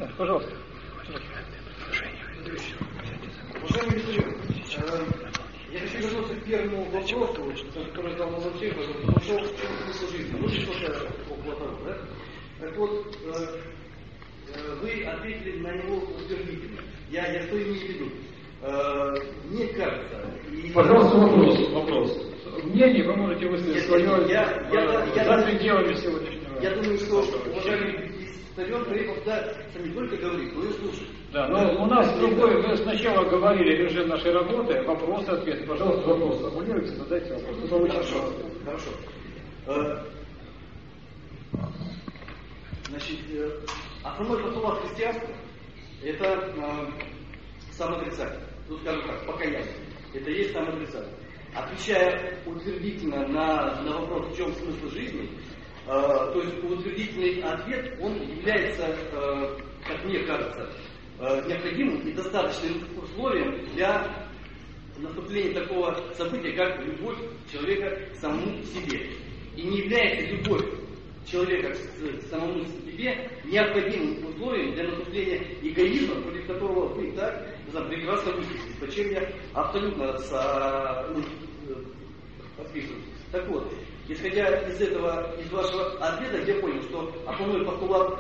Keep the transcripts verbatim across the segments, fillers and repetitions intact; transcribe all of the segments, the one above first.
Да, пожалуйста. Уважаемый Виктор, я хочу вернуться к первому вопросу, который задал молодой человек, он ушел в чем смысл жизни. Ну, что-то около того, да? Так вот, вы ответили на него утвердительно. Я, я что имею в виду? Мне кажется... И... Пожалуйста, вопрос. вопрос. Мнение вы можете высказать свое я, я, я, за пределами сегодняшнего. Я думаю, что уважаемый Старен Карипов, да, не только говорит, но и слушает. Да, но у нас другой, мы сначала говорили режим нашей работы, вопросы, ответы. Пожалуйста, вопрос формулируйте, задайте вопрос. Хорошо, хорошо. Значит, основной постулат христианства – это э, самоотрицание. Ну, скажем так, покаяние. Это и есть самоотрицание. Отвечая утвердительно на, на вопрос, в чем смысл жизни, э, то есть утвердительный ответ, он является, э, как мне кажется, э, необходимым и достаточным условием для наступления такого события, как любовь человека к самому себе. И не является любовь человека к самому себе необходимым условием для наступления эгоизма, против которого вы так знаю, прекрасно выступили, по чем я абсолютно со, ну, подписываюсь. Так вот, исходя из этого, из вашего ответа, я понял, что основной постулат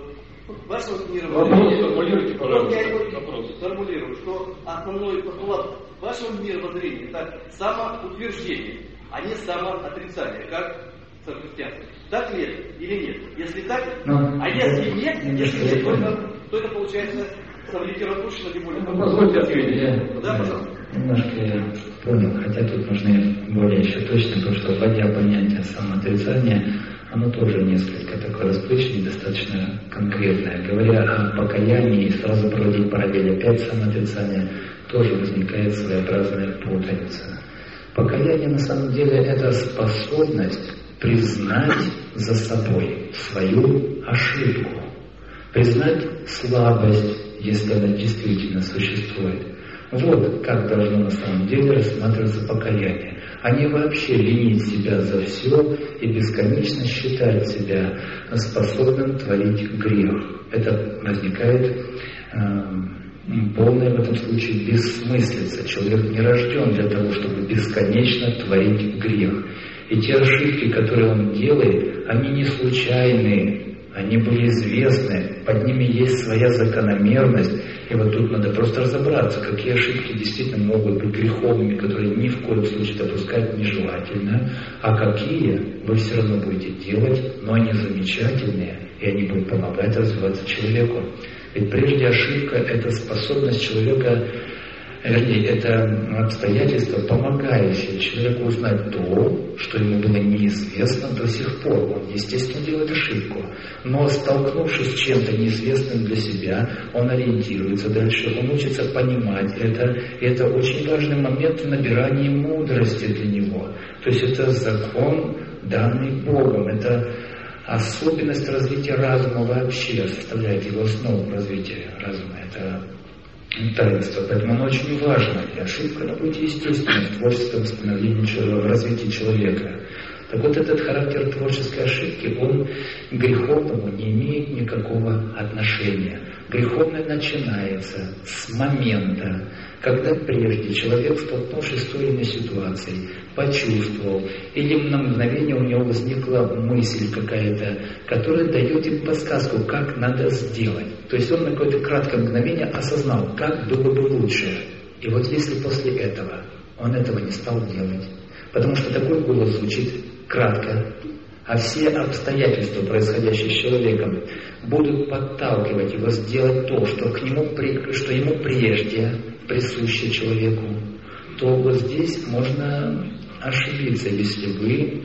вашего мировоззрения... Вопрос формулируйте, пожалуйста. Я его формулирую, что основной постулат вашего мировоззрения это самоутверждение, а не самоотрицание, как христианство. Так ли это или нет? Если так, Но, а если нет, если нет, то это, то это получается самолитературщина, тем более. Ну, позвольте ответить. Я, да, пожалуйста. Немножко я понял, хотя тут нужны более еще точно, потому что вводя понятие самоотрицания, оно тоже несколько такое расплывчатое, достаточно конкретное. Говоря о покаянии, сразу проводить параллель опять самоотрицания, тоже возникает своеобразная путаница. Покаяние на самом деле это способность признать за собой свою ошибку, признать слабость, если она действительно существует. Вот как должно на самом деле рассматриваться покаяние, а не вообще винить себя за все и бесконечно считать себя способным творить грех. Это возникает э, полная в этом случае бессмыслица. Человек не рожден для того, чтобы бесконечно творить грех. И те ошибки, которые он делает, они не случайные, они были известны, под ними есть своя закономерность. И вот тут надо просто разобраться, какие ошибки действительно могут быть греховными, которые ни в коем случае допускать нежелательно, а какие вы все равно будете делать, но они замечательные, и они будут помогать развиваться человеку. Ведь прежде ошибка – это способность человека, вернее, это обстоятельство, помогающее человеку узнать то, что ему было неизвестно до сих пор. Он, естественно, делает ошибку. Но, столкнувшись с чем-то неизвестным для себя, он ориентируется дальше, он учится понимать это. И это очень важный момент в набирании мудрости для него. То есть это закон, данный Богом. Это особенность развития разума вообще, составляет его основу развития разума. Это таинство, поэтому оно очень важно. И ошибка, она будет естественной в творческом становлении, в развитии человека. Так вот, этот характер творческой ошибки, он к греховному не имеет никакого отношения. Греховное начинается с момента, когда прежде человек, столкнувшись с той или иной ситуацией, почувствовал, или на мгновение у него возникла мысль какая-то, которая дает им подсказку, как надо сделать. То есть он на какое-то краткое мгновение осознал, как было бы лучше. И вот если после этого он этого не стал делать, потому что такой голос звучит кратко, а все обстоятельства, происходящие с человеком, будут подталкивать его сделать то, что, к нему, что ему прежде присуще человеку, то вот здесь можно ошибиться, если вы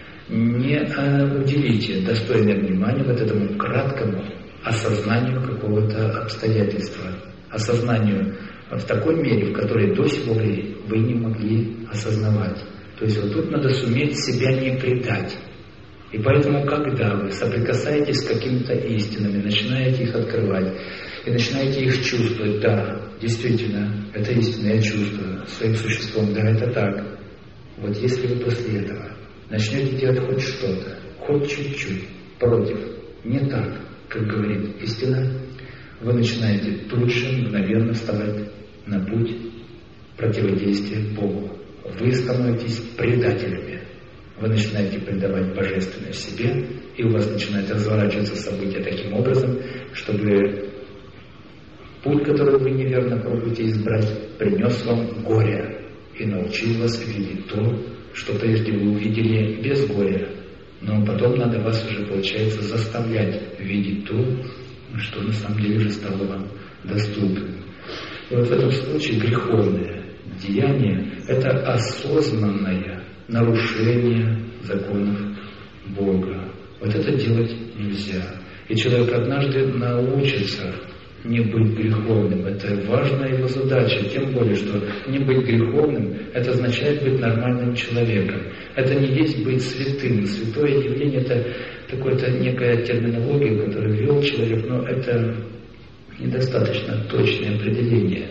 не уделите достойное внимание вот этому краткому осознанию какого-то обстоятельства, осознанию в такой мере, в которой до сих пор вы не могли осознавать. То есть вот тут надо суметь себя не предать. И поэтому, когда вы соприкасаетесь с какими-то истинами, начинаете их открывать и начинаете их чувствовать, да, действительно, это истина, я чувствую своим существом, да, это так. Вот если вы после этого начнете делать хоть что-то, хоть чуть-чуть против, не так, как говорит истина, вы начинаете тут же мгновенно вставать на путь противодействия Богу. Вы становитесь предателями. Вы начинаете предавать Божественное в себе, и у вас начинают разворачиваться события таким образом, чтобы путь, который вы неверно пробуете избрать, принес вам горе и научил вас видеть то, что прежде вы увидели без горя. Но потом надо вас уже, получается, заставлять видеть то, что на самом деле уже стало вам доступным. И вот в этом случае греховное деяние – это осознанное нарушение законов Бога. Вот это делать нельзя. И человек однажды научится не быть греховным. Это важная его задача. Тем более, что не быть греховным – это означает быть нормальным человеком. Это не есть быть святым. Святое явление – это такая-то некая терминология, которую ввел человек, но это недостаточно точное определение.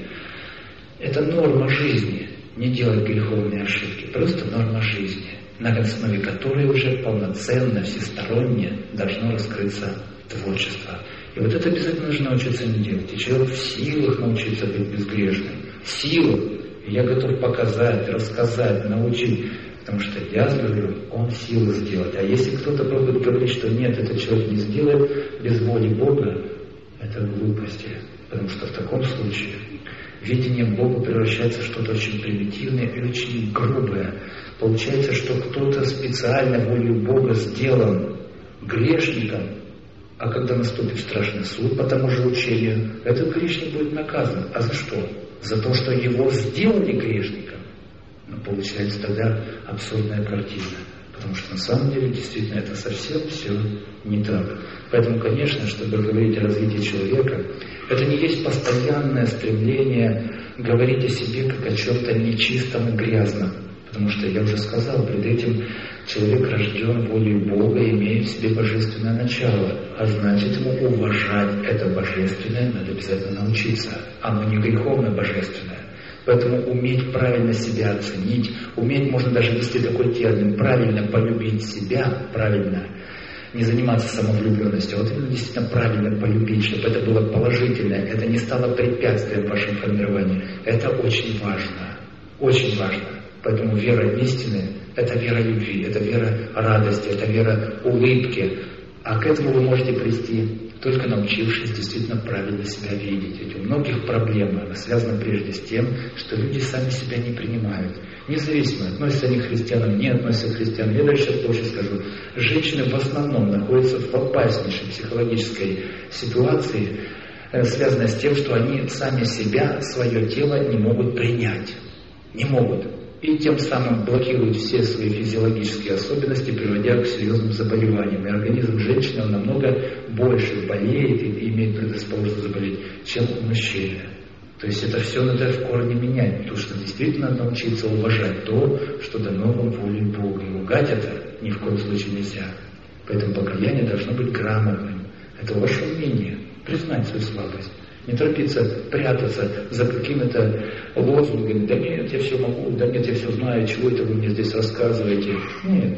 Это норма жизни. Не делать греховные ошибки. Просто норма жизни, на основе которой уже полноценно, всесторонне должно раскрыться творчество. И вот это обязательно нужно научиться не делать. И человек в силах научиться быть безгрешным. В силах. И я готов показать, рассказать, научить. Потому что я говорю, он в силах сделать. А если кто-то пробует говорить, что нет, этот человек не сделает без воли Бога, это глупости. Потому что в таком случае видение Бога превращается в что-то очень примитивное и очень грубое. Получается, что кто-то специально волею Бога сделан грешником, а когда наступит страшный суд по тому же учению, этот грешник будет наказан. А за что? За то, что его сделали грешником. Но получается тогда абсурдная картина. Потому что на самом деле действительно это совсем все не так. Поэтому, конечно, чтобы говорить о развитии человека, это не есть постоянное стремление говорить о себе как о чем-то нечистом и грязном. Потому что я уже сказал, пред этим человек рожден волей Бога, имеет в себе божественное начало. А значит, ему уважать это божественное надо обязательно научиться. Оно не греховно божественное. Поэтому уметь правильно себя оценить, уметь, можно даже ввести такой термин, правильно полюбить себя, правильно, не заниматься самовлюбленностью, а вот именно действительно правильно полюбить, чтобы это было положительное, это не стало препятствием вашему формированию. Это очень важно, очень важно. Поэтому вера истины – это вера любви, это вера радости, это вера улыбки. А к этому вы можете прийти, только научившись действительно правильно себя видеть. Ведь у многих проблем она связана прежде с тем, что люди сами себя не принимают. Независимо, относятся они к христианам, не относятся к христианам. Я дальше больше скажу. Женщины в основном находятся в опаснейшей психологической ситуации, связанной с тем, что они сами себя, свое тело не могут принять. Не могут. И тем самым блокируют все свои физиологические особенности, приводя к серьезным заболеваниям. И организм женщины он намного больше болеет и имеет предрасположенность заболеть, чем у мужчины. То есть это все надо в корне менять, потому что действительно надо научиться уважать то, что дано вам волей Бога. И ругать это ни в коем случае нельзя. Поэтому покаяние должно быть грамотным. Это ваше умение признать свою слабость. Не торопиться прятаться за какими-то лозунгами. Да нет, я все могу, да нет, я все знаю, чего это вы мне здесь рассказываете. Нет.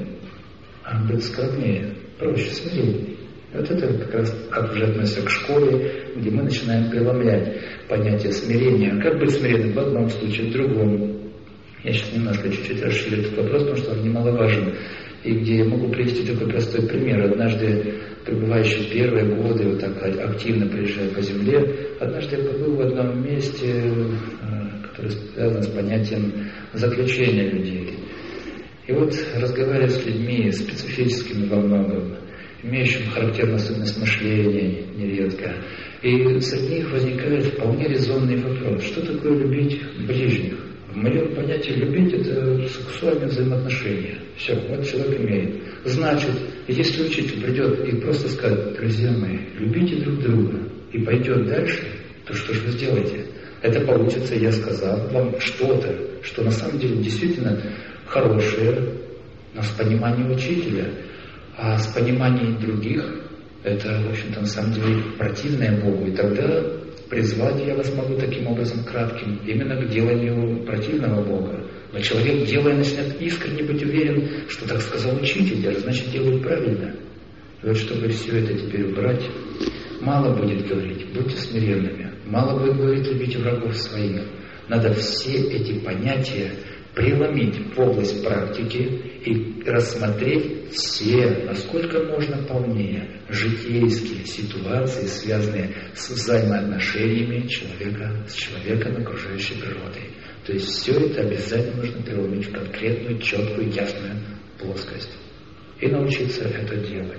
А быть скромнее, проще, смирение. Вот это как раз как уже относится к школе, где мы начинаем преломлять понятие смирения. Как быть смиренным в одном случае, в другом. Я сейчас немножко чуть-чуть расширю этот вопрос, потому что он немаловажен. И где я могу привести такой простой пример. Однажды, пребывающий первые годы, вот так активно приезжая по земле, однажды я побыл в одном месте, которое связано с понятием заключения людей. И вот разговаривая с людьми специфическими во многом, имеющими характерную особенность мышления нередко, и среди них возникает вполне резонный вопрос: что такое любить ближних? В моем понятии любить – это сексуальные взаимоотношения. Все, вот человек имеет. Значит, если учитель придет и просто скажет: друзья мои, любите друг друга, и пойдет дальше, то что же вы сделаете? Это получится, я сказал вам что-то, что на самом деле действительно хорошее, но с пониманием учителя, а с пониманием других это, в общем-то, на самом деле противное Богу. И тогда призвать я вас могу таким образом кратким, именно к деланию противного Бога. Но человек, делая, начнет искренне быть уверен, что так сказал учитель, я же, значит, делаю правильно. И вот чтобы все это теперь убрать, мало будет говорить, будьте смиренными, мало будет говорить, любите врагов своих. Надо все эти понятия преломить в область практики и рассмотреть все, насколько можно полнее, житейские ситуации, связанные с взаимоотношениями человека с человеком, окружающей природой. То есть все это обязательно нужно преломить в конкретную, четкую, ясную плоскость. И научиться это делать.